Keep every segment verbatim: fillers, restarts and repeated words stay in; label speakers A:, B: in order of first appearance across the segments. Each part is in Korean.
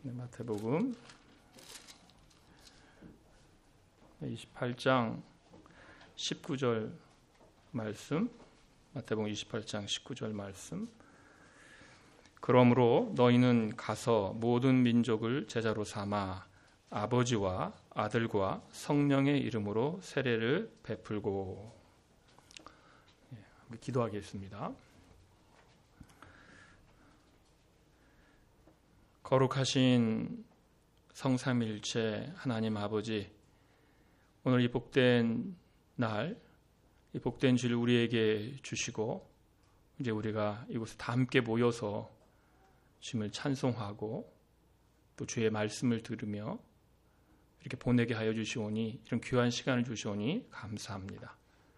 A: 네, 마태복음 이십팔 장 십구 절 말씀, 마태복음 이십팔 장 십구 절 말씀. 그러므로 너희는 가서 모든 민족을 제자로 삼아 아버지와 아들과 성령의 이름으로 세례를 베풀고. 예, 기도하겠습니다. 거룩하신 성삼일체 하나님 아버지, 오늘 이 복된 날, 이 복된 주를 우리에게 주시고 이제 우리가 이곳에 다 함께 모여서 주님을 찬송하고 또 주의 말씀을 들으며 이렇게 보내게 하여 주시오니, 이런 귀한 시간을 주시오니 감사합니다.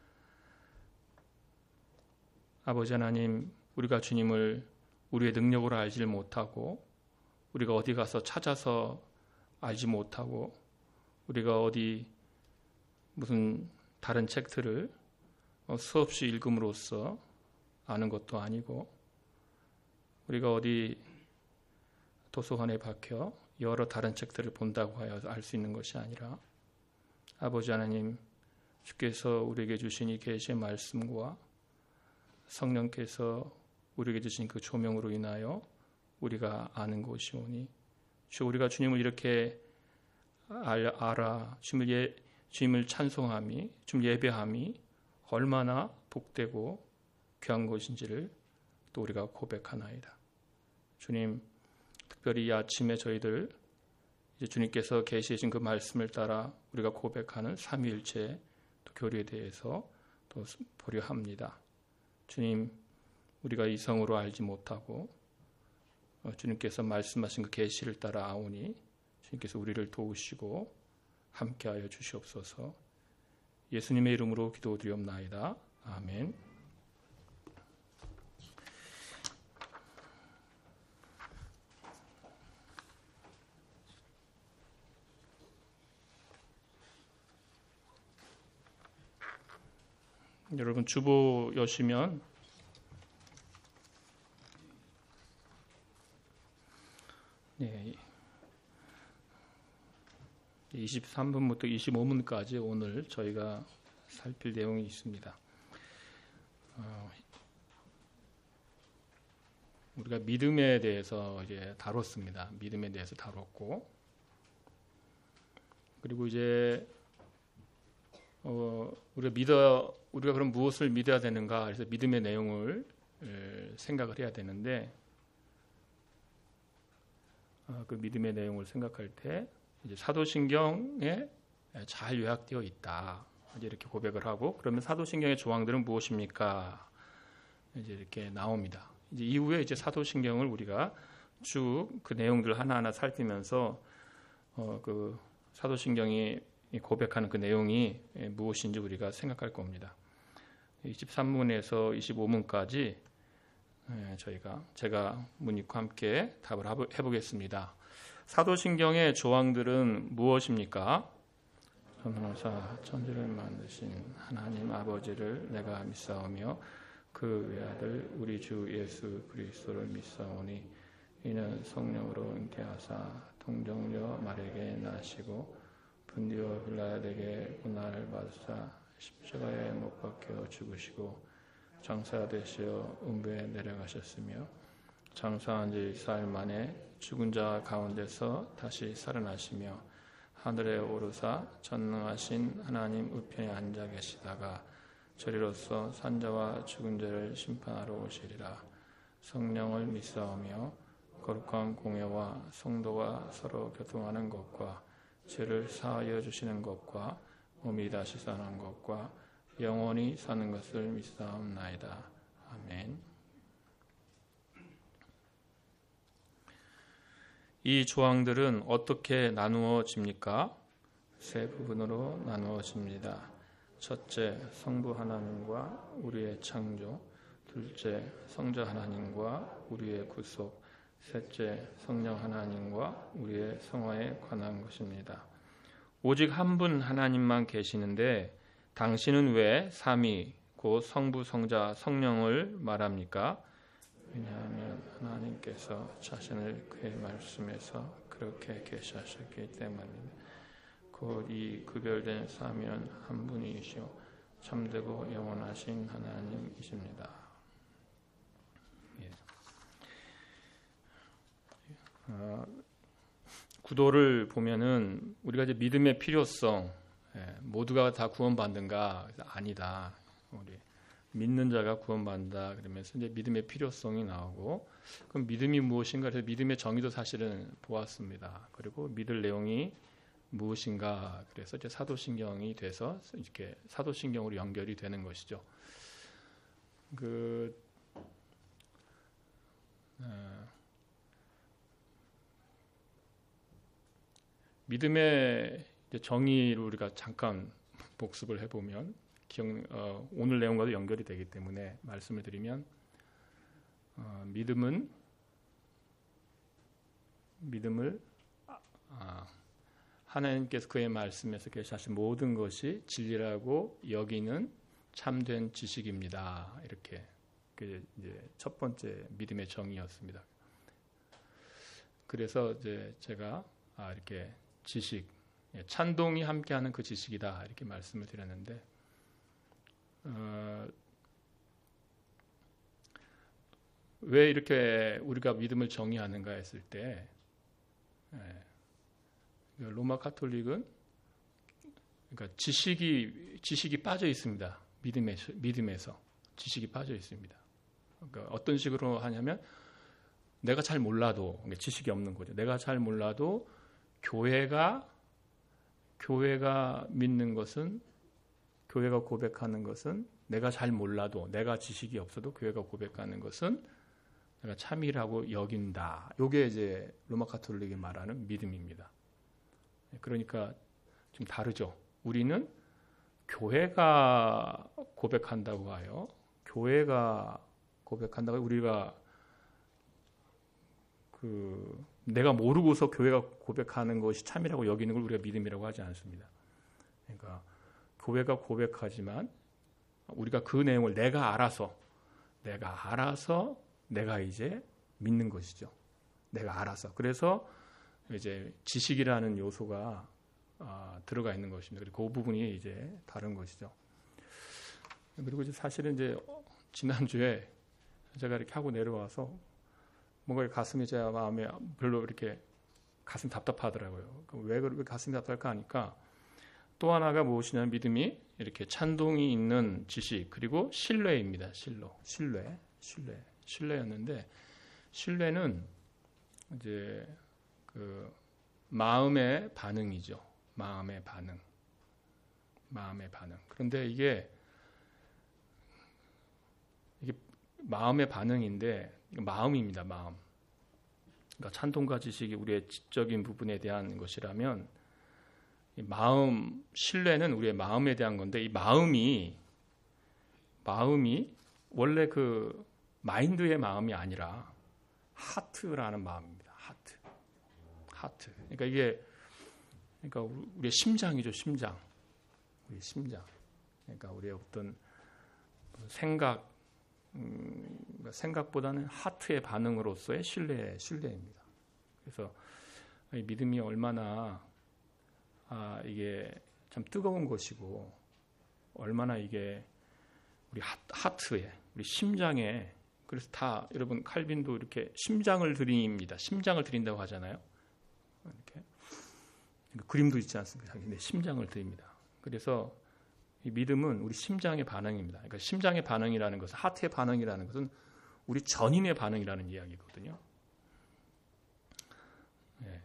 A: 아버지 하나님, 우리가 주님을 우리의 능력으로 알지 못하고, 우리가 어디 가서 찾아서 알지 못하고, 우리가 어디 무슨 다른 책들을 수없이 읽음으로써 아는 것도 아니고, 우리가 어디 도서관에 박혀 여러 다른 책들을 본다고 하여 알 수 있는 것이 아니라, 아버지 하나님, 주께서 우리에게 주신 이 계시의 말씀과 성령께서 우리에게 주신 그 조명으로 인하여 우리가 아는 것이오니, 주, 우리가 주님을 이렇게 알아 주님을, 예, 주님을 찬송함이, 주님 예배함이 얼마나 복되고 귀한 것인지를 또 우리가 고백하나이다. 주님, 특별히 이 아침에 저희들 이제 주님께서 계시해 주신 그 말씀을 따라 우리가 고백하는 삼위일체 또 교리에 대해서 또 보려 합니다. 주님, 우리가 이성으로 알지 못하고 주님께서 말씀하신 그 계시를 따라 아오니 주님께서 우리를 도우시고 함께하여 주시옵소서. 예수님의 이름으로 기도드리옵나이다. 아멘. 여러분, 주보여시면 네, 이십삼 분부터 이십오 분까지 오늘 저희가 살필 내용이 있습니다. 어, 우리가 믿음에 대해서 이제 다뤘습니다. 믿음에 대해서 다뤘고, 그리고 이제 어, 우리가 믿어 우리가 그럼 무엇을 믿어야 되는가? 그래서 믿음의 내용을 에, 생각을 해야 되는데, 어, 그 믿음의 내용을 생각할 때 이제 사도신경에 잘 요약되어 있다, 이제 이렇게 고백을 하고, 그러면 사도신경의 조항들은 무엇입니까? 이제 이렇게 나옵니다. 이제 이후에 이제 사도신경을 우리가 쭉 그 내용들 하나하나 살피면서 어, 그 사도신경이 고백하는 그 내용이 무엇인지 우리가 생각할 겁니다. 이십삼 분에서 이십오 분까지 저희가 제가 문익과 함께 답을 해보겠습니다. 사도신경의 조항들은 무엇입니까? 전능하사 천지를 만드신 하나님 아버지를 내가 믿사오며 그 외아들 우리 주 예수 그리스도를 믿사오니, 이는 성령으로 잉태하사 동정녀 마리아에게 나시고 분디오 빌라에게 고난을 받으사 십자가에 못 박혀 죽으시고 장사되시어 음부에 내려가셨으며 장사한 지 사흘 만에 죽은 자 가운데서 다시 살아나시며 하늘에 오르사 전능하신 하나님 우편에 앉아 계시다가 저리로서 산자와 죽은 자를 심판하러 오시리라. 성령을 믿사오며 거룩한 공예와 성도가 서로 교통하는 것과 죄를 사하여 주시는 것과 몸이 다시 사는 것과 영원히 사는 것을 믿사옵나이다. 아멘. 이 조항들은 어떻게 나누어집니까? 세 부분으로 나누어집니다. 첫째, 성부 하나님과 우리의 창조. 둘째, 성자 하나님과 우리의 구속. 셋째, 성령 하나님과 우리의 성화에 관한 것입니다. 오직 한 분 하나님만 계시는데 당신은 왜 삼위 곧 성부, 성자, 성령을 말합니까? 왜냐하면 하나님께서 자신을 그의 말씀에서 그렇게 계시하셨기 때문입니다. 곧 이 구별된 삼위는 한 분이시오 참되고 영원하신 하나님이십니다. 예. 어, 구도를 보면은 우리가 이제 믿음의 필요성, 예, 모두가 다 구원받는가? 아니다. 우리 믿는 자가 구원받는다. 그러면서 이제 믿음의 필요성이 나오고, 그럼 믿음이 무엇인가? 그래서 믿음의 정의도 사실은 보았습니다. 그리고 믿을 내용이 무엇인가? 그래서 이제 사도신경이 돼서 이렇게 사도신경으로 연결이 되는 것이죠. 그 어, 믿음의 정의를 우리가 잠깐 복습을 해보면 기억, 어, 오늘 내용과도 연결이 되기 때문에 말씀을 드리면 어, 믿음은 믿음을 아, 하나님께서 그의 말씀에서 계시하신 모든 것이 진리라고 여기는 참된 지식입니다. 이렇게 그게 이제 첫 번째 믿음의 정의였습니다. 그래서 이제 제가 아, 이렇게 지식, 찬동이 함께하는 그 지식이다 이렇게 말씀을 드렸는데, 어, 왜 이렇게 우리가 믿음을 정의하는가 했을 때, 예, 로마 카톨릭은 그러니까 지식이 지식이 빠져 있습니다. 믿음에 믿음에서 지식이 빠져 있습니다. 그러니까 어떤 식으로 하냐면 내가 잘 몰라도 그러니까 지식이 없는 거죠. 내가 잘 몰라도 교회가 교회가 믿는 것은 교회가 고백하는 것은 내가 잘 몰라도 내가 지식이 없어도 교회가 고백하는 것은 내가 참이라고 여긴다. 이게 이제 로마 카톨릭이 말하는 믿음입니다. 그러니까 좀 다르죠. 우리는 교회가 고백한다고 하여 교회가 고백한다고 우리가 그 내가 모르고서 교회가 고백하는 것이 참이라고 여기는 걸 우리가 믿음이라고 하지 않습니다. 그러니까 교회가 고백하지만 우리가 그 내용을 내가 알아서 내가 알아서 내가 이제 믿는 것이죠. 내가 알아서. 그래서 이제 지식이라는 요소가 아, 들어가 있는 것입니다. 그리고 그 부분이 이제 다른 것이죠. 그리고 이제 사실은 이제 지난주에 제가 이렇게 하고 내려와서 뭔가 가슴이 제 마음에 별로 이렇게 가슴이 답답하더라고요. 왜 그렇게 가슴이 답답할까 하니까 또 하나가 무엇이냐면 믿음이 이렇게 찬동이 있는 지식 그리고 신뢰입니다. 신뢰, 신뢰, 신뢰, 신뢰였는데 신뢰는 이제 그 마음의 반응이죠. 마음의 반응, 마음의 반응. 그런데 이게 이게 마음의 반응인데 마음입니다. 마음. 그러니까 찬동과 지식이 우리의 지적인 부분에 대한 것이라면 이 마음, 신뢰는 우리의 마음에 대한 건데 이 마음이 마음이 원래 그 마인드의 마음이 아니라 하트라는 마음입니다. 하트, 하트. 그러니까 이게 그러니까 우리의 심장이죠. 심장, 우리 심장. 그러니까 우리의 어떤 생각, 음, 생각보다는 하트의 반응으로서의 신뢰, 신뢰입니다. 그래서 이 믿음이 얼마나 아, 이게 참 뜨거운 것이고 얼마나 이게 우리 하트에, 우리 심장에 그래서 다 여러분 칼빈도 이렇게 심장을 드립니다. 심장을 드린다고 하잖아요. 이렇게 그림도 있지 않습니까? 근데 심장을 드립니다. 그래서 이 믿음은 우리 심장의 반응입니다. 그러니까 심장의 반응이라는 것은 하트의 반응이라는 것은 우리 전인의 반응이라는 이야기거든요. 예.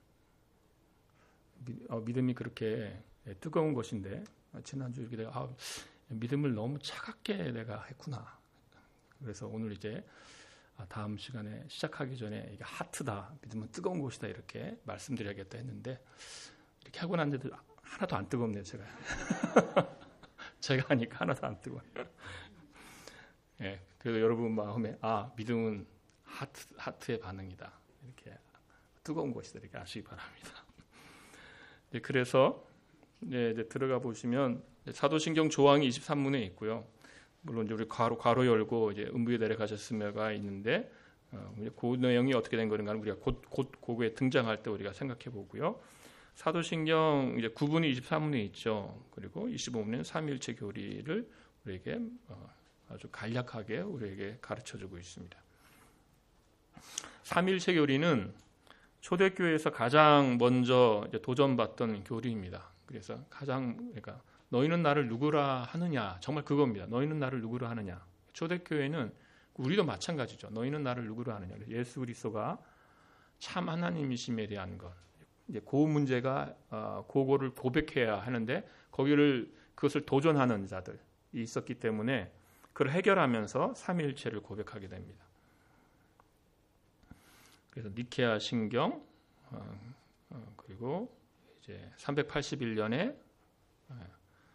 A: 어, 믿음이 그렇게 뜨거운 것인데 지난주 이렇게 내가 아, 믿음을 너무 차갑게 내가 했구나. 그래서 오늘 이제 다음 시간에 시작하기 전에 이게 하트다, 믿음은 뜨거운 것이다 이렇게 말씀드려야겠다 했는데 이렇게 하고 난데도 하나도 안 뜨겁네요. 제가 제가 하니까 하나도 안 뜨거워요. 예, 그래서 여러분 마음에 아 믿음은 하트, 하트의 반응이다 이렇게 뜨거운 것이다 이렇게 아시기 바랍니다. 네, 그래서 네, 이제 들어가 보시면 사도신경 조항이 이십삼 문에 있고요. 물론 이제 우리 괄호, 괄호 열고 이제 음부에 내려가셨음에가 있는데 그 내용이 어떻게 된 건가는 우리가 곧, 곧 그거에 등장할 때 우리가 생각해 보고요. 사도신경 이제 구 분이 이십삼 분에 있죠. 그리고 이십오 분은 삼위일체 교리를 우리에게 아주 간략하게 우리에게 가르쳐주고 있습니다. 삼위일체 교리는 초대교회에서 가장 먼저 도전받던 교리입니다. 그래서 가장 그러니까 너희는 나를 누구라 하느냐, 정말 그겁니다. 너희는 나를 누구라 하느냐. 초대교회는 우리도 마찬가지죠. 너희는 나를 누구로 하느냐. 예수 그리스도가 참 하나님이심에 대한 것. 이제 그 문제가 어, 그거를 고백해야 하는데 거기를 그것을 도전하는 자들이 있었기 때문에 그걸 해결하면서 삼위일체를 고백하게 됩니다. 그래서 니케아 신경 어, 어, 그리고 이제 삼백팔십일 년에 어,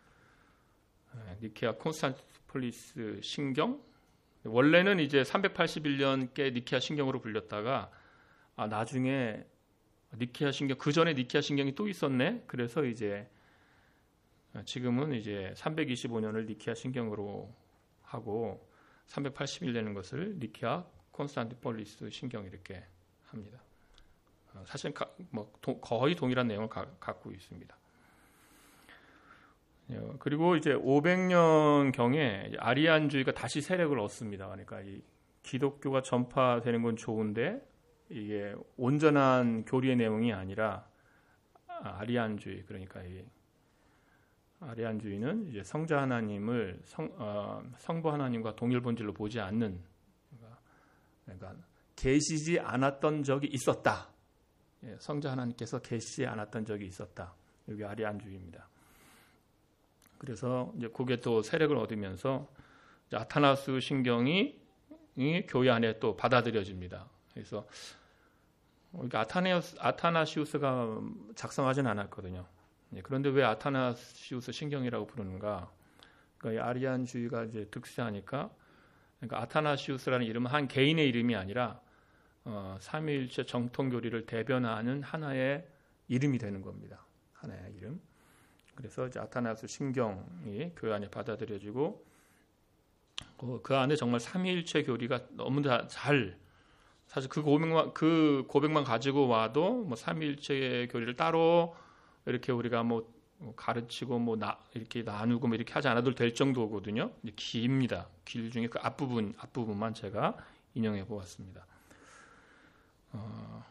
A: 니케아 콘스탄티폴리스 신경, 원래는 이제 삼백팔십일 년께 니케아 신경으로 불렸다가 아, 나중에 니케아 신경, 그 전에 니케아 신경이 또 있었네. 그래서 이제 지금은 이제 삼백이십오 년을 니케아 신경으로 하고 삼백팔십일 년인 것을 니케아 콘스탄티폴리스 신경 이렇게 합니다. 사실 뭐 거의 동일한 내용을 가, 갖고 있습니다. 그리고 이제 오백 년경에 아리안주의가 다시 세력을 얻습니다. 그러니까 이 기독교가 전파되는 건 좋은데 이게 온전한 교리의 내용이 아니라 아리안주의, 그러니까 이 아리안주의는 이제 성자 하나님을 성, 어, 성부 하나님과 동일 본질로 보지 않는, 그러니까 계시지 않았던 적이 있었다. 예, 성자 하나님께서 계시지 않았던 적이 있었다. 여기 아리안주의입니다. 그래서 이제 그게 또 세력을 얻으면서 아타나스 신경이 교회 안에 또 받아들여집니다. 그래서 아타네우스, 아타나시우스가 작성하진 않았거든요. 그런데 왜 아타나시우스 신경이라고 부르는가? 그러니까 아리안주의가 이제 득세하니까, 그러니까 아타나시우스라는 이름은 한 개인의 이름이 아니라 어, 삼위일체 정통교리를 대변하는 하나의 이름이 되는 겁니다. 하나의 이름. 그래서 이제 아타나스 신경이 교회 안에 받아들여지고 그 안에 정말 삼위일체 교리가 너무 다 잘, 사실 그 고백만 그 고백만 가지고 와도 뭐 삼위일체 교리를 따로 이렇게 우리가 뭐 가르치고 뭐 나, 이렇게 나누고 뭐 이렇게 하지 않아도 될 정도거든요. 깁니다. 길 중에 그 앞부분 앞부분만 제가 인용해 보았습니다. 어,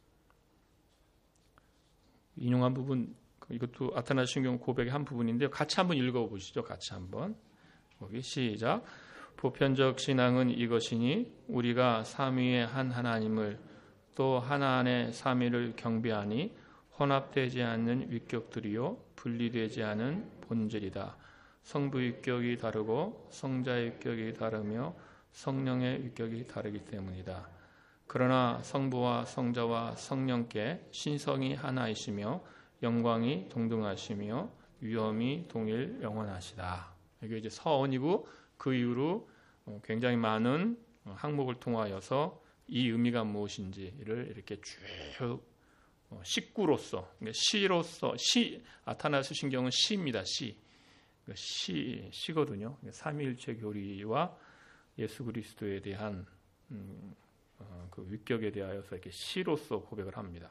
A: 인용한 부분, 이것도 아타나스 신경 고백의 한 부분인데요. 같이 한번 읽어보시죠. 같이 한번. 거기 시작. 보편적 신앙은 이것이니 우리가 삼위의 한 하나님을 또 하나 안의 삼위를 경배하니 혼합되지 않는 위격들이요 분리되지 않은 본질이다. 성부 위격이 다르고 성자의 위격이 다르며 성령의 위격이 다르기 때문이다. 그러나 성부와 성자와 성령께 신성이 하나이시며 영광이 동등하시며 위엄이 동일 영원하시다. 이게 이제 서언이고 그 이후로 굉장히 많은 항목을 통하여서 이 의미가 무엇인지를 이렇게 쭉 식구로서, 시로서, 시, 아타나스 신경은 시입니다. 시, 시, 시거든요. 삼위일체 교리와 예수 그리스도에 대한 음, 어, 그 위격에 대하여서 이렇게 시로서 고백을 합니다.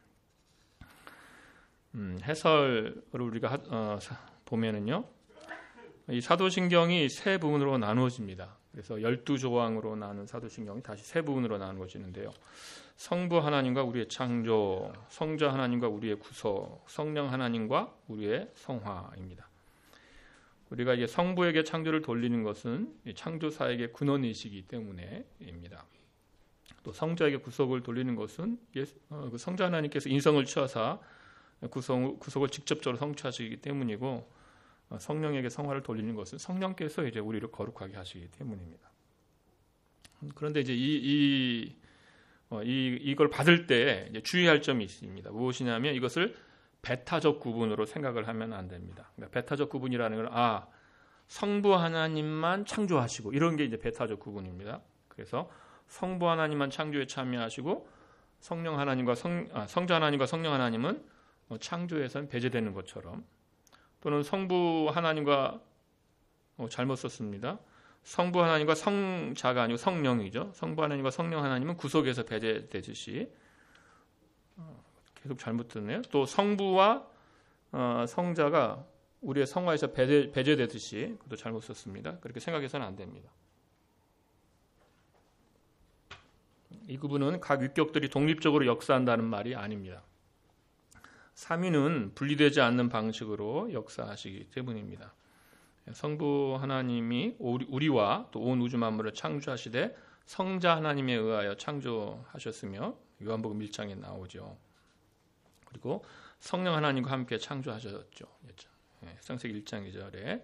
A: 음, 해설을 우리가 하, 어, 보면은요, 이 사도신경이 세 부분으로 나누어집니다. 그래서 열두 조항으로 나눈 사도신경이 다시 세 부분으로 나누어지는데요. 성부 하나님과 우리의 창조, 성자 하나님과 우리의 구속, 성령 하나님과 우리의 성화입니다. 우리가 이제 성부에게 창조를 돌리는 것은 창조사에게 근원이시기 때문에입니다. 또 성자에게 구속을 돌리는 것은 그 성자 하나님께서 인성을 취하사 구속, 구속을 직접적으로 성취하시기 때문이고, 성령에게 성화를 돌리는 것은 성령께서 이제 우리를 거룩하게 하시기 때문입니다. 그런데 이제 이, 이, 어, 이 이걸 받을 때 이제 주의할 점이 있습니다. 무엇이냐면 이것을 배타적 구분으로 생각을 하면 안 됩니다. 그러니까 배타적 구분이라는 건 아, 성부 하나님만 창조하시고 이런 게 이제 배타적 구분입니다. 그래서 성부 하나님만 창조에 참여하시고 성령 하나님과 성, 아, 성자 하나님과 성령 하나님은 뭐 창조에선 배제되는 것처럼, 또는 성부 하나님과 어, 잘못 썼습니다. 성부 하나님과 성자가 아니고 성령이죠. 성부 하나님과 성령 하나님은 구속에서 배제되듯이 계속 잘못 듣네요. 또 성부와 성자가 우리의 성화에서 배제, 배제되듯이 그것도 잘못 썼습니다. 그렇게 생각해서는 안 됩니다. 이 구분은 각 윗격들이 독립적으로 역사한다는 말이 아닙니다. 삼위는 분리되지 않는 방식으로 역사하시기 때문입니다. 성부 하나님이 우리와 또 온 우주 만물을 창조하시되 성자 하나님에 의하여 창조하셨으며 요한복음 일 장에 나오죠. 그리고 성령 하나님과 함께 창조하셨죠. 창세기 일 장 이 절에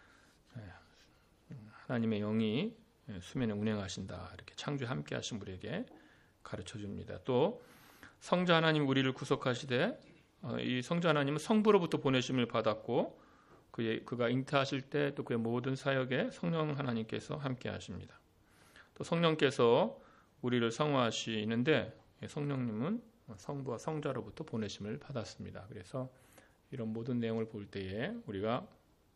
A: 하나님의 영이 수면에 운행하신다. 이렇게 창조에 함께 하신 우리에게 가르쳐 줍니다. 또 성자 하나님 우리를 구속하시되 이 성자 하나님은 성부로부터 보내심을 받았고 그의, 그가 잉태하실 때 또 그의 모든 사역에 성령 하나님께서 함께 하십니다. 또 성령께서 우리를 성화하시는데 성령님은 성부와 성자로부터 보내심을 받았습니다. 그래서 이런 모든 내용을 볼 때에 우리가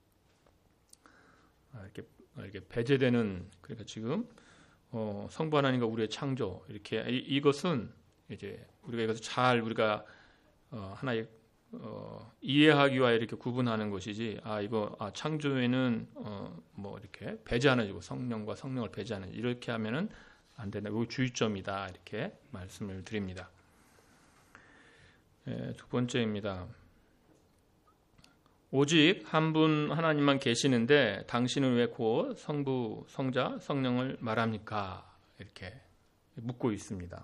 A: 이렇게, 이렇게 배제되는 그러니까 지금 어, 성부 하나님과 우리의 창조 이렇게 이, 이것은 이제 우리가 이것을 잘 우리가 어, 하나의 어, 이해하기와 이렇게 구분하는 것이지 아 이거 아, 창조에는 어, 뭐 이렇게 배제하는 성령과 성령을 배제하는 이렇게 하면은 안 된다. 이거 주의점이다 이렇게 말씀을 드립니다. 예, 두 번째입니다. 오직 한 분 하나님만 계시는데 당신은 왜 곧 성부, 성자, 성령을 말합니까? 이렇게 묻고 있습니다.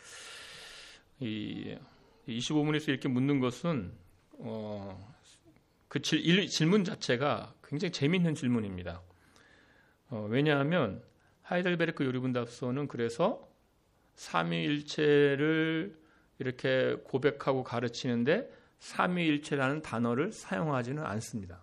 A: 이 이십오 문에서 이렇게 묻는 것은 어, 그 질, 질문 자체가 굉장히 재미있는 질문입니다. 어, 왜냐하면 하이델베르크 요리분답서는 그래서 삼위일체를 이렇게 고백하고 가르치는데 삼위일체라는 단어를 사용하지는 않습니다.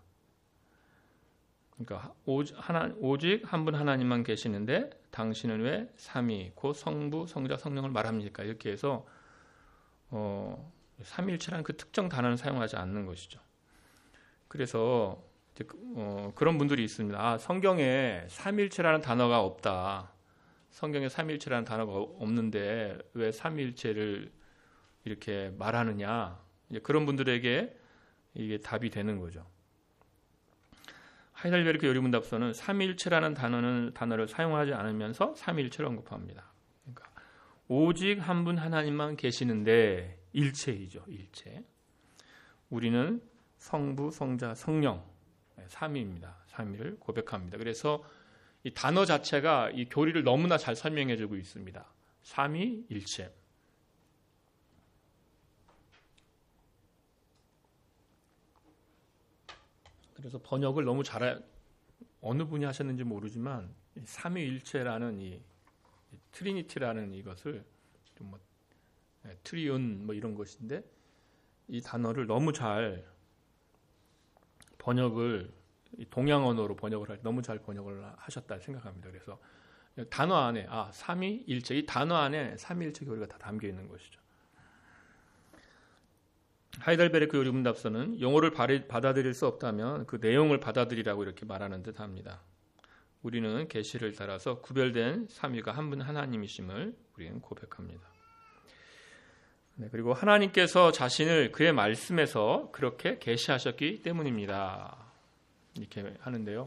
A: 그러니까 오직, 하나, 오직 한 분 하나님만 계시는데 당신은 왜 삼위, 곧 성부, 성자, 성령을 말합니까? 이렇게 해서 어, 삼위일체라는 그 특정 단어는 사용하지 않는 것이죠. 그래서 이제, 어, 그런 분들이 있습니다. 아, 성경에 삼위일체라는 단어가 없다. 성경에 삼위일체라는 단어가 없는데 왜 삼위일체를 이렇게 말하느냐? 이제 그런 분들에게 이게 답이 되는 거죠. 하이델베르크 요리문답서는 삼위일체라는 단어는 단어를 사용하지 않으면서 삼위일체를 언급합니다. 그러니까 오직 한 분 하나님만 계시는데 일체이죠, 일체. 우리는 성부, 성자, 성령 삼위입니다. 삼위를 고백합니다. 그래서 이 단어 자체가 이 교리를 너무나 잘 설명해주고 있습니다. 삼위일체. 그래서 번역을 너무 잘 어느 분이 하셨는지 모르지만 삼위일체라는 이 트리니티라는 이것을 좀 뭐 트리온 뭐 이런 것인데 이 단어를 너무 잘 번역을 동양 언어로 번역을 할 너무 잘 번역을 하셨다 생각합니다. 그래서 단어 안에 아 삼위일체 이 단어 안에 삼위일체 교리가 다 담겨 있는 것이죠. 하이델베르크 요리문답서는 용어를 받아들일 수 없다면 그 내용을 받아들이라고 이렇게 말하는 듯합니다. 우리는 계시를 따라서 구별된 삼위가 한 분 하나님이심을 우리는 고백합니다. 네, 그리고 하나님께서 자신을 그의 말씀에서 그렇게 계시하셨기 때문입니다. 이렇게 하는데요.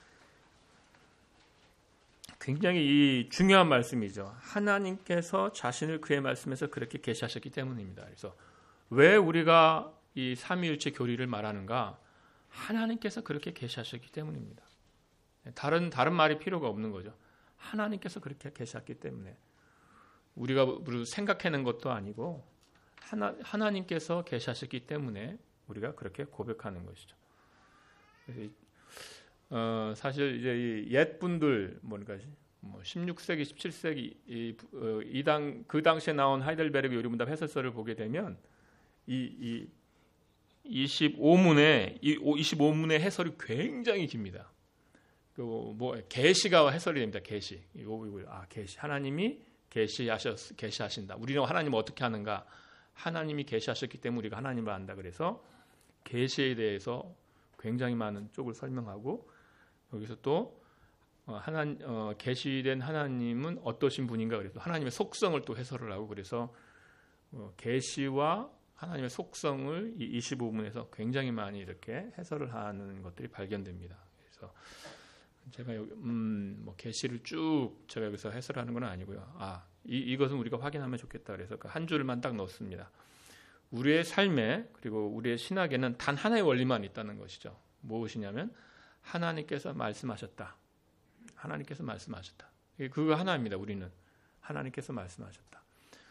A: 굉장히 이 중요한 말씀이죠. 하나님께서 자신을 그의 말씀에서 그렇게 계시하셨기 때문입니다. 그래서 왜 우리가 이 삼위일체 교리를 말하는가? 하나님께서 그렇게 계시하셨기 때문입니다. 다른 다른 말이 필요가 없는 거죠. 하나님께서 그렇게 계시했기 때문에 우리가 생각해낸 것도 아니고 하나 하나님께서 계시하셨기 때문에 우리가 그렇게 고백하는 것이죠. 그래서 어, 사실 이제 옛 분들 뭐니까 뭐 십육 세기, 십칠 세기 이, 어, 이당 그 당시에 나온 하이델베르크 요리문답 해설서를 보게 되면 이, 이 이십오 문의 이 이십오 문의 해설이 굉장히 깁니다. 그 뭐 계시가 해설이 됩니다. 계시. 이거 아 계시. 하나님이 계시하셨 계시하신다. 우리는 하나님을 어떻게 하는가? 하나님이 계시하셨기 때문에 우리가 하나님을 안다. 그래서 계시에 대해서 굉장히 많은 쪽을 설명하고 여기서 또 하나 어, 계시된 하나님은 어떠신 분인가 그래서 하나님의 속성을 또 해설을 하고 그래서 어, 계시와 하나님의 속성을 이 이십오 분에서 굉장히 많이 이렇게 해설을 하는 것들이 발견됩니다. 그래서 제가 여기 음, 뭐 계시를 쭉 제가 여기서 해설하는 건 아니고요. 아, 이, 이것은 우리가 확인하면 좋겠다. 그래서 그 한 줄만 딱 넣습니다. 우리의 삶에 그리고 우리의 신학에는 단 하나의 원리만 있다는 것이죠. 무엇이냐면 하나님께서 말씀하셨다. 하나님께서 말씀하셨다. 그거 하나입니다. 우리는 하나님께서 말씀하셨다.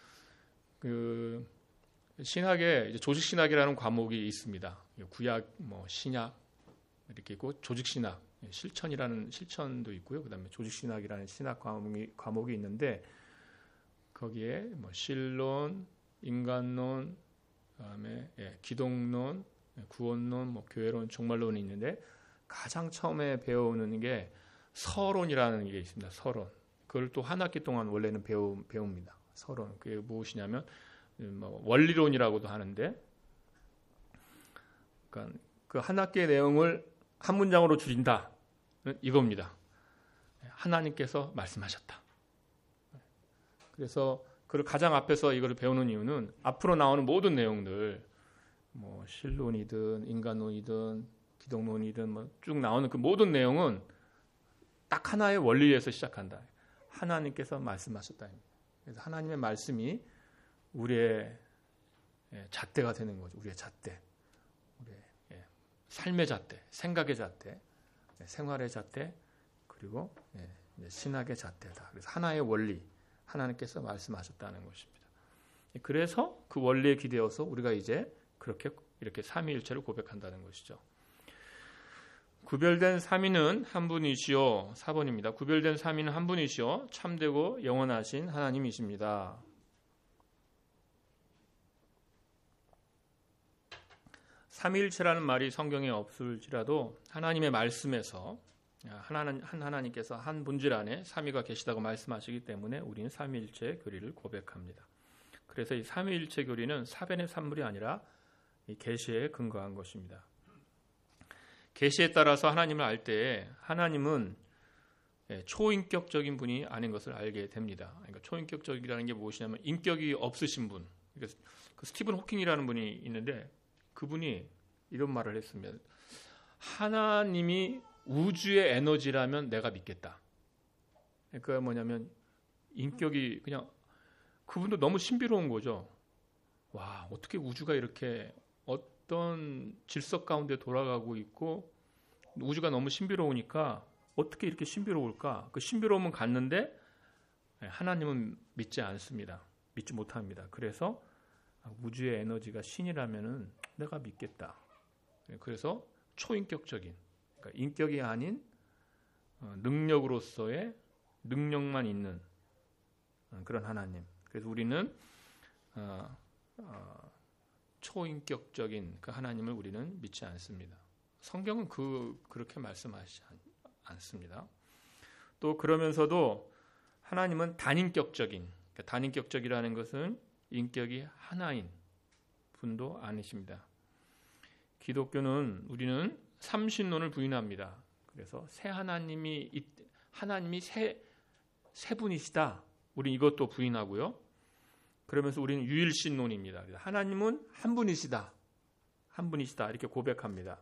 A: 그 신학에 이제 조직 신학이라는 과목이 있습니다. 구약, 뭐 신약 이렇게 있고 조직 신학, 실천이라는 실천도 있고요. 그다음에 조직 신학이라는 신학 과목이 과목이 있는데 거기에 뭐 신론, 인간론, 그다음에 예, 기독론, 구원론, 뭐 교회론, 종말론이 있는데 가장 처음에 배우는 게 서론이라는 게 있습니다. 서론. 그걸 또 한 학기 동안 원래는 배우, 배웁니다. 서론. 그게 무엇이냐면 뭐 원리론이라고도 하는데, 그러니까 그 한 학기의 내용을 한 문장으로 줄인다. 이겁니다. 하나님께서 말씀하셨다. 그래서 그 가장 앞에서 이걸 배우는 이유는 앞으로 나오는 모든 내용들, 뭐 신론이든 인간론이든 기독론이든 뭐 쭉 나오는 그 모든 내용은 딱 하나의 원리에서 시작한다. 하나님께서 말씀하셨다. 그래서 하나님의 말씀이 우리의 잣대가 되는 거죠. 우리의 잣대, 우리의 삶의 잣대, 생각의 잣대, 생활의 잣대, 그리고 신학의 잣대다. 그래서 하나의 원리, 하나님께서 말씀하셨다는 것입니다. 그래서 그 원리에 기대어서 우리가 이제 그렇게 이렇게 삼위일체를 고백한다는 것이죠. 구별된 삼위는 한 분이시요. 사 번입니다. 구별된 삼위는 한 분이시요. 참되고 영원하신 하나님이십니다. 삼위일체라는 말이 성경에 없을지라도 하나님의 말씀에서 하나님, 한 하나님께서 한 본질 안에 삼위가 계시다고 말씀하시기 때문에 우리는 삼위일체 교리를 고백합니다. 그래서 이 삼위일체 교리는 사변의 산물이 아니라 이 계시에 근거한 것입니다. 계시에 따라서 하나님을 알 때에 하나님은 초인격적인 분이 아닌 것을 알게 됩니다. 그러니까 초인격적이라는 게 무엇이냐면 인격이 없으신 분. 그러니까 그 스티븐 호킹이라는 분이 있는데 그분이 이런 말을 했습니다. 하나님이 우주의 에너지라면 내가 믿겠다. 그러니까 뭐냐면 인격이 그냥 그분도 너무 신비로운 거죠. 와, 어떻게 우주가 이렇게 어떤 질서 가운데 돌아가고 있고 우주가 너무 신비로우니까 어떻게 이렇게 신비로울까? 그 신비로움은 갔는데 하나님은 믿지 않습니다. 믿지 못합니다. 그래서 우주의 에너지가 신이라면은 내가 믿겠다. 그래서 초인격적인, 그러니까 인격이 아닌 능력으로서의 능력만 있는 그런 하나님. 그래서 우리는 어, 어, 초인격적인 그 하나님을 우리는 믿지 않습니다. 성경은 그 그렇게 말씀하시지 않습니다. 또 그러면서도 하나님은 단인격적인, 그러니까 단인격적이라는 것은 인격이 하나인 분도 아니십니다. 기독교는 우리는 삼신론을 부인합니다. 그래서 세 하나님이 하나님이 세, 세 분이시다. 우리 이것도 부인하고요. 그러면서 우리는 유일신론입니다. 하나님은 한 분이시다. 한 분이시다. 이렇게 고백합니다.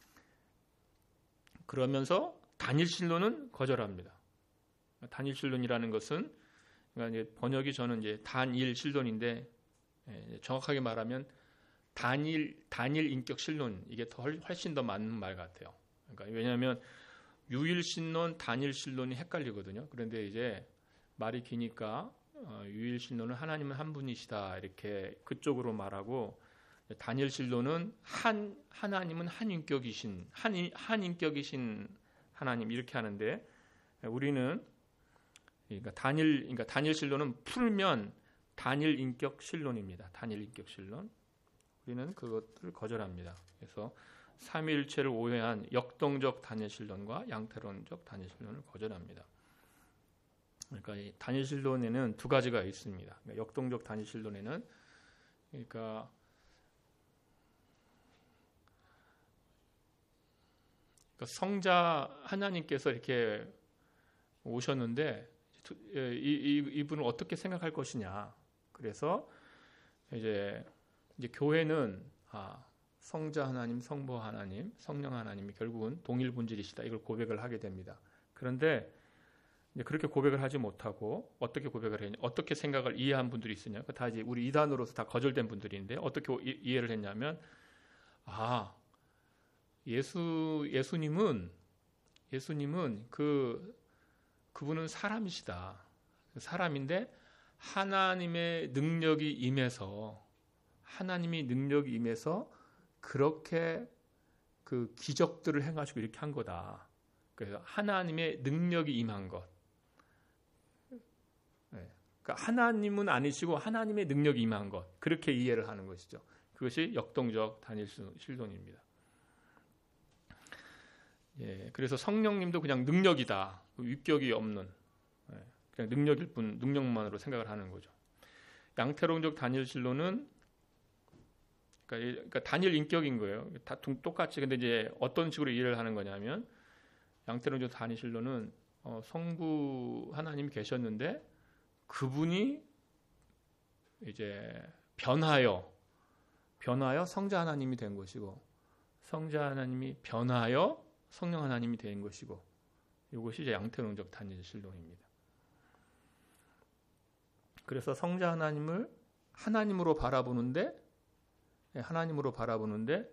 A: 그러면서 단일신론은 거절합니다. 단일신론이라는 것은 그러니까 이제 번역이 저는 이제 단일신론인데 정확하게 말하면 단일 단일 인격 신론 이게 더 훨씬 더 맞는 말 같아요. 그러니까 왜냐하면 유일신론, 단일신론이 헷갈리거든요. 그런데 이제 말이 기니까 어, 유일신론은 하나님은 한 분이시다 이렇게 그쪽으로 말하고 단일신론은 한 하나님은 한 인격이신 한, 한 인격이신 하나님 이렇게 하는데 우리는 그러니까 단일 그러니까 단일신론은 풀면 단일 인격 신론입니다. 단일 인격 신론. 우리는 그것들을 거절합니다. 그래서 삼위일체를 오해한 역동적 단일신론과 양태론적 단일신론을 거절합니다. 그러니까 이 단일신론에는 두 가지가 있습니다. 그러니까 역동적 단일신론에는 그러니까, 그러니까 성자 하나님께서 이렇게 오셨는데 이, 이, 이분을 어떻게 생각할 것이냐. 그래서 이제, 이제 교회는 아, 성자 하나님, 성부 하나님, 성령 하나님이 결국은 동일 본질이시다. 이걸 고백을 하게 됩니다. 그런데 이제 그렇게 고백을 하지 못하고 어떻게 고백을 했냐, 어떻게 생각을 이해한 분들이 있으냐. 다 이제 우리 이단으로서 다 거절된 분들인데 어떻게 이해를 했냐면, 아, 예수 예수님은 예수님은 그 그분은 사람이시다. 사람인데 하나님의 능력이 임해서 하나님이 능력이 임해서 그렇게 그 기적들을 행하시고 이렇게 한 거다. 그래서 하나님의 능력이 임한 것. 네. 그러니까 하나님은 아니시고 하나님의 능력이 임한 것. 그렇게 이해를 하는 것이죠. 그것이 역동적 단일 신론입니다. 예, 그래서 성령님도 그냥 능력이다. 위격이 없는, 예, 그냥 능력일 뿐, 능력만으로 생각을 하는 거죠. 양태론적 단일 신론은 그러니까, 그러니까 단일 인격인 거예요. 다 똑같이. 근데 이제 어떤 식으로 이해를 하는 거냐면, 양태론적 단일 신론은 어, 성부 하나님이 계셨는데 그분이 이제 변하여 변하여 성자 하나님이 된 것이고, 성자 하나님이 변하여 성령 하나님이 된 것이고, 이것이 이제 양태론적 단일 신론입니다. 그래서 성자 하나님을 하나님으로 바라보는데, 하나님으로 바라보는데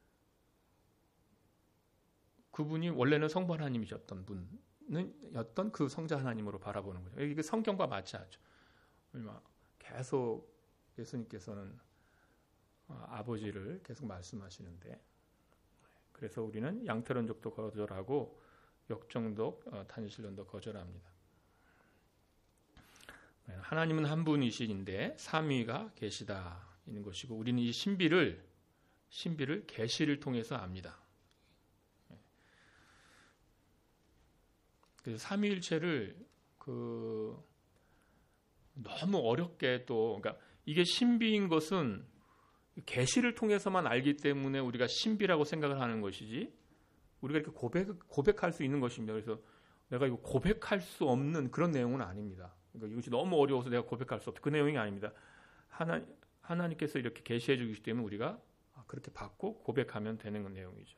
A: 그분이 원래는 성부 하나님이셨던 분은 였던 그 성자 하나님으로 바라보는 거죠. 이게 성경과 맞지 않죠. 계속 예수님께서는 아버지를 계속 말씀하시는데, 그래서 우리는 양태론적도 거절하고 역정적 단일신론도 거절합니다. 하나님은 한 분이신데 삼위가 계시다 있는 것이고, 우리는 이 신비를 신비를 계시를 통해서 압니다. 그래서 삼위일체를 그 너무 어렵게 또, 그러니까 이게 신비인 것은 계시를 통해서만 알기 때문에 우리가 신비라고 생각을 하는 것이지, 우리가 이렇게 고백 고백할 수 있는 것입니다. 그래서 내가 이거 고백할 수 없는 그런 내용은 아닙니다. 그러니까 이것이 너무 어려워서 내가 고백할 수 없다, 그 내용이 아닙니다. 하나 하나님께서 이렇게 계시해 주기 때문에 우리가 그렇게 받고 고백하면 되는 내용이죠.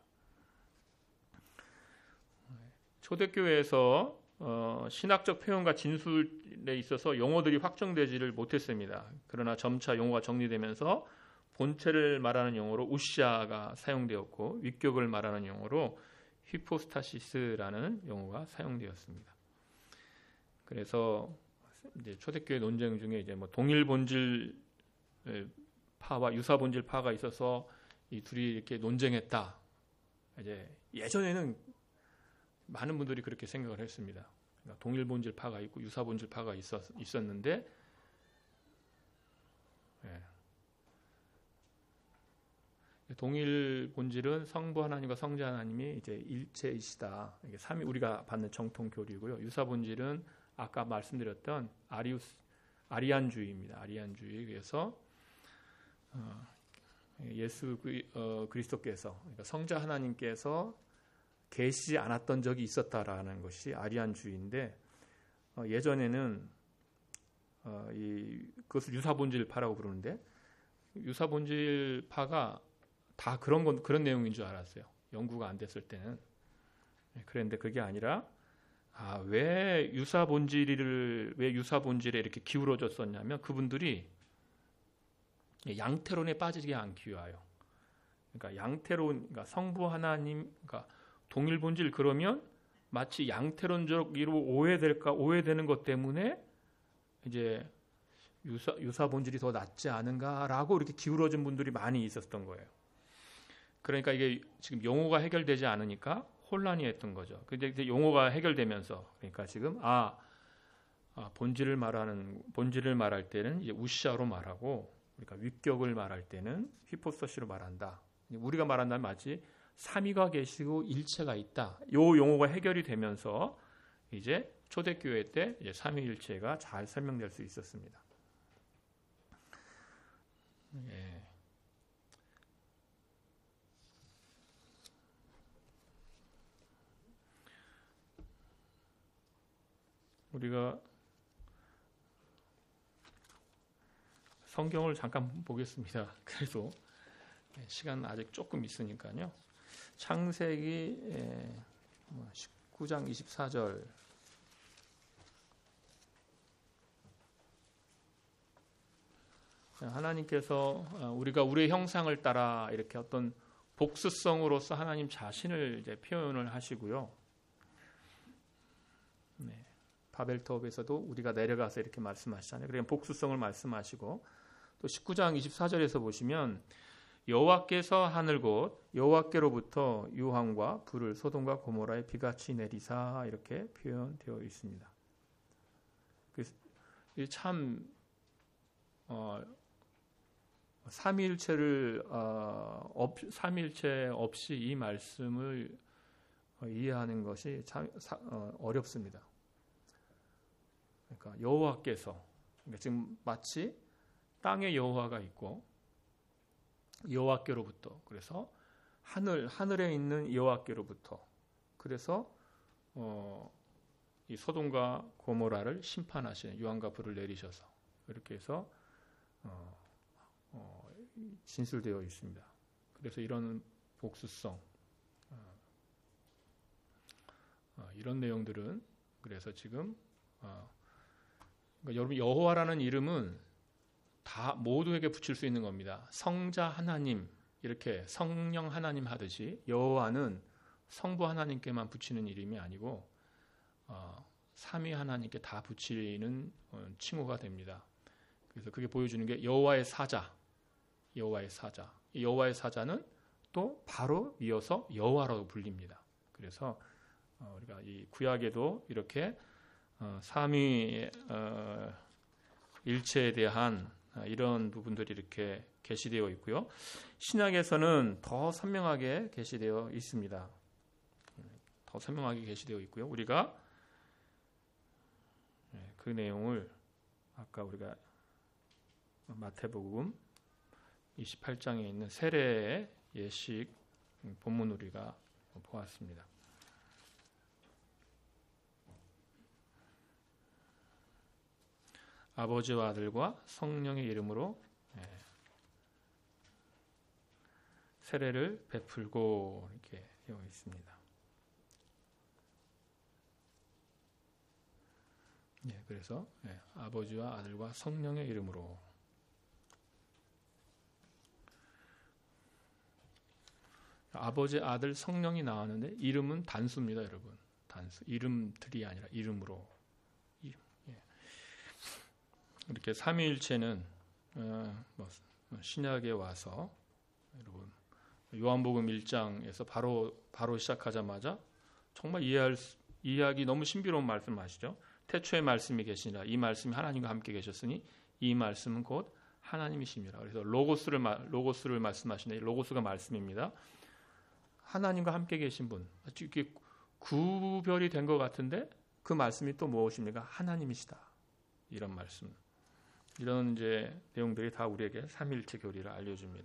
A: 초대교회에서 어, 신학적 표현과 진술에 있어서 용어들이 확정되지를 못했습니다. 그러나 점차 용어가 정리되면서 본체를 말하는 용어로 우시아가 사용되었고, 위격을 말하는 용어로 히포스타시스라는 용어가 사용되었습니다. 그래서 이제 초대교회 논쟁 중에 이제 뭐 동일 본질 파와 유사 본질 파가 있어서 이 둘이 이렇게 논쟁했다. 이제 예전에는 많은 분들이 그렇게 생각을 했습니다. 그러니까 동일 본질 파가 있고 유사 본질 파가 있었, 있었는데, 예. 동일 본질은 성부 하나님과 성자 하나님이 이제 일체이시다. 이게 삼위 우리가 받는 정통 교리고요. 유사 본질은 아까 말씀드렸던 아리우스 아리안주의입니다. 아리안주의. 그래서 어, 예수 어, 그리스도께서, 그러니까 성자 하나님께서 계시지 않았던 적이 있었다라는 것이 아리안주의인데, 어, 예전에는 어, 이, 그것을 유사본질파라고 부르는데, 유사본질파가 다 그런 건 그런 내용인 줄 알았어요. 연구가 안 됐을 때는. 그런데 그게 아니라, 아, 왜 유사본질을 왜 유사본질에 이렇게 기울어졌었냐면, 그분들이 양태론에 빠지게 안 기워요. 그러니까 양태론, 그러니까 성부 하나님, 그러니까 동일 본질, 그러면 마치 양태론적으로 오해될까 오해되는 것 때문에 이제 유사 유사 본질이 더 낫지 않은가라고 이렇게 기울어진 분들이 많이 있었던 거예요. 그러니까 이게 지금 용어가 해결되지 않으니까 혼란이 했던 거죠. 근데 용어가 해결되면서, 그러니까 지금 아, 아 본질을 말하는 본질을 말할 때는 이제 우시아로 말하고, 그러니까 위격을 말할 때는 히포스터시로 말한다. 우리가 말한다면 마치 삼위가 계시고 일체가 있다. 이 용어가 해결이 되면서 이제 초대교회 때 이제 삼위일체가 잘 설명될 수 있었습니다. 예. 우리가 성경을 잠깐 보겠습니다. 그래도 시간 아직 조금 있으니까요. 창세기 십구 장 이십사 절. 하나님께서 우리가 우리의 형상을 따라 이렇게 어떤 복수성으로서 하나님 자신을 이제 표현을 하시고요. 네. 바벨탑에서도 우리가 내려가서 이렇게 말씀하시잖아요. 그러니까 복수성을 말씀하시고 또 십구 장 이십사 절에서 보시면 여호와께서 하늘 곧 여호와께로부터 유황과 불을 소돔과 고모라에 비같이 내리사 이렇게 표현되어 있습니다. 참 어, 삼위일체를 어, 없, 삼위일체 없이 이 말씀을 어, 이해하는 것이 참 사, 어, 어렵습니다. 그러니까 여호와께서 그러니까 지금 마치 땅에 여호와가 있고 여호와께로부터 그래서 하늘 하늘에 있는 여호와께로부터 그래서 어, 이 소돔과 고모라를 심판하시는 유황과 불을 내리셔서 이렇게 해서 어, 어, 진술되어 있습니다. 그래서 이런 복수성 어, 어, 이런 내용들은 그래서 지금 어, 그러니까 여러분 여호와라는 이름은 다 모두에게 붙일 수 있는 겁니다. 성자 하나님 이렇게 성령 하나님 하듯이 여호와는 성부 하나님께만 붙이는 이름이 아니고 어, 삼위 하나님께 다 붙이는 어, 칭호가 됩니다. 그래서 그게 보여주는 게 여호와의 사자, 여호와의 사자. 이 여호와의 사자는 또 바로 이어서 여호와라고 불립니다. 그래서 어, 우리가 이 구약에도 이렇게 어, 삼위 어, 일체에 대한 이런 부분들이 이렇게 게시되어 있고요. 신약에서는 더 선명하게 게시되어 있습니다. 더 선명하게 게시되어 있고요. 우리가 그 내용을 아까 우리가 마태복음 이십팔 장에 있는 세례의 예식 본문 우리가 보았습니다. 아버지와 아들과 성령의 이름으로 세례를 베풀고 이렇게 되어 있습니다. 예, 그래서 예, 아버지와 아들과 성령의 이름으로 아버지, 아들, 성령이 나왔는데 이름은 단수입니다, 여러분. 단수. 이름들이 아니라 이름으로. 예. 이렇게 삼위일체는 어, 뭐, 신약에 와서 여러분 요한복음 일 장에서 바로 바로 시작하자마자 정말 이해할 수, 이해하기 너무 신비로운 말씀 아시죠? 태초에 말씀이 계시니라 이 말씀이 하나님과 함께 계셨으니 이 말씀은 곧 하나님이십니다. 그래서 로고스를 로고스를 말씀하시네. 로고스가 말씀입니다. 하나님과 함께 계신 분. 이렇게 구별이 된 것 같은데 그 말씀이 또 무엇입니까? 하나님이시다. 이런 말씀. 이런 이제 내용들이 다 우리에게 삼위일체 교리를 알려줍니다.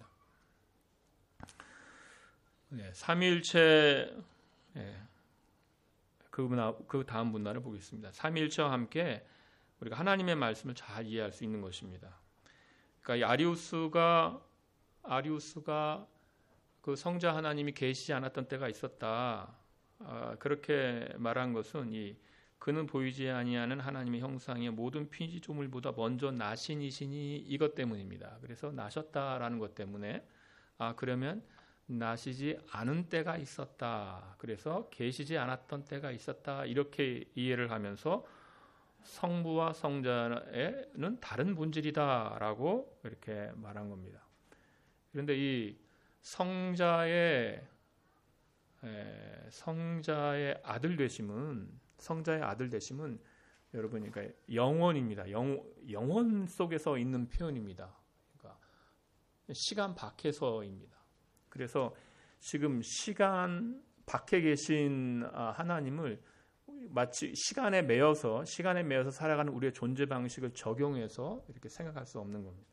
A: 네, 삼위일체 네, 그, 그 다음 문단을 보겠습니다. 삼위일체와 함께 우리가 하나님의 말씀을 잘 이해할 수 있는 것입니다. 그러니까 이 아리우스가 아리우스가 그 성자 하나님이 계시지 않았던 때가 있었다. 아, 그렇게 말한 것은 이 그는 보이지 아니하는 하나님의 형상의 모든 피조물보다 먼저 나신이시니 이것 때문입니다. 그래서 나셨다라는 것 때문에 아 그러면 나시지 않은 때가 있었다. 그래서 계시지 않았던 때가 있었다. 이렇게 이해를 하면서 성부와 성자는 다른 본질이다라고 이렇게 말한 겁니다. 그런데 이 성자의 에, 성자의 아들 되심은 성자의 아들 되심은 여러분 그러니까 영원입니다. 영, 영원 속에서 있는 표현입니다. 그러니까 시간 밖에서입니다. 그래서 지금 시간 밖에 계신 하나님을 마치 시간에 매여서 시간에 매여서 살아가는 우리의 존재 방식을 적용해서 이렇게 생각할 수 없는 겁니다.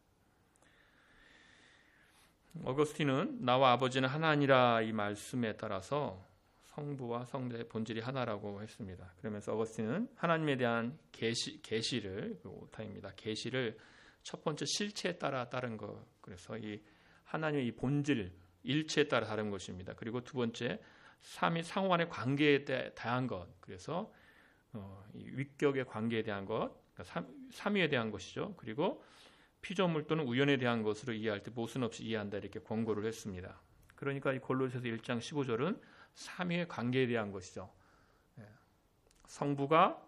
A: 어거스틴은 나와 아버지는 하나니라 이 말씀에 따라서 성부와 성자의 본질이 하나라고 했습니다. 그러면서 어거스틴은 하나님에 대한 계시 계시를 오타입니다. 계시를 첫 번째 실체에 따라 다른 것. 그래서 이 하나님의 이 본질 일체에 따라 다른 것입니다. 그리고 두 번째 삼위 상호간의 관계에 대한 것. 그래서 어, 이 위격의 관계에 대한 것, 그러니까 삼, 삼위에 대한 것이죠. 그리고 피조물 또는 우연에 대한 것으로 이해할 때 모순 없이 이해한다 이렇게 권고를 했습니다. 그러니까 이 골로새서 일 장 십오 절은 삼위의 관계에 대한 것이죠. 성부가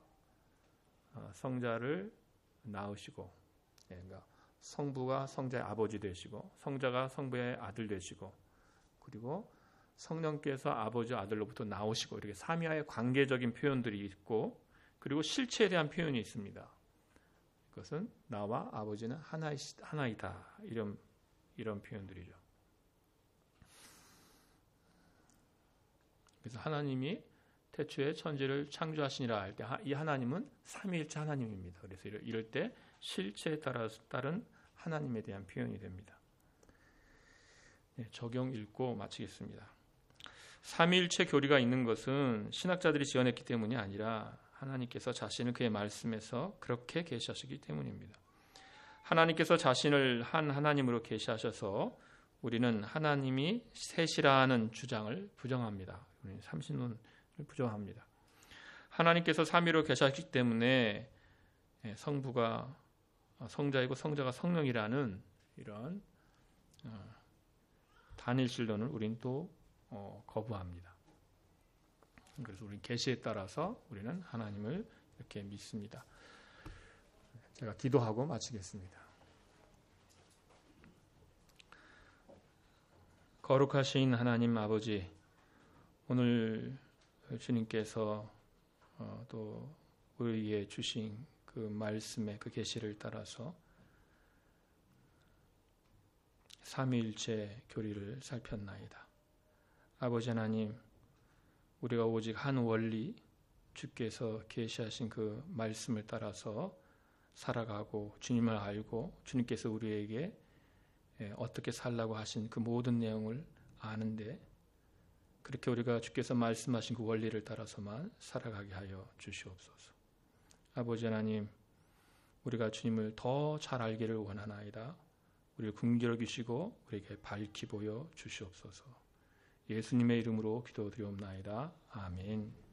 A: 성자를 낳으시고, 그러니까 성부가 성자의 아버지 되시고, 성자가 성부의 아들 되시고, 그리고 성령께서 아버지 아들로부터 나오시고, 이렇게 삼위와의 관계적인 표현들이 있고, 그리고 실체에 대한 표현이 있습니다. 그것은 나와 아버지는 하나이, 하나이다 이런 이런 표현들이죠. 그래서 하나님이 태초에 천지를 창조하시니라 할 때 이 하나님은 삼위일체 하나님입니다. 그래서 이럴 때 실체에 따라 따른 하나님에 대한 표현이 됩니다. 네, 적용 읽고 마치겠습니다. 삼위일체 교리가 있는 것은 신학자들이 지어냈기 때문이 아니라 하나님께서 자신을 그의 말씀에서 그렇게 계시하시기 때문입니다. 하나님께서 자신을 한 하나님으로 계시하셔서 우리는 하나님이 셋이라는 주장을 부정합니다. 우리는 삼신론을 부정합니다. 하나님께서 삼위로 계시하시기 때문에 성부가 성자이고 성자가 성령이라는 이런 단일신론을 우리는 또 거부합니다. 그래서 우리는 계시에 따라서 우리는 하나님을 이렇게 믿습니다. 제가 기도하고 마치겠습니다. 거룩하신 하나님 아버지, 오늘 주님께서 또 우리에게 주신 그 말씀의 그 계시를 따라서 삼위일체 교리를 살폈나이다. 아버지 하나님, 우리가 오직 한 원리, 주께서 계시하신 그 말씀을 따라서 살아가고 주님을 알고 주님께서 우리에게 어떻게 살라고 하신 그 모든 내용을 아는데, 그렇게 우리가 주께서 말씀하신 그 원리를 따라서만 살아가게 하여 주시옵소서. 아버지 하나님, 우리가 주님을 더 잘 알기를 원하나이다. 우리를 긍휼히 여기시고 우리에게 밝히 보여 주시옵소서. 예수님의 이름으로 기도드리옵나이다. 아멘.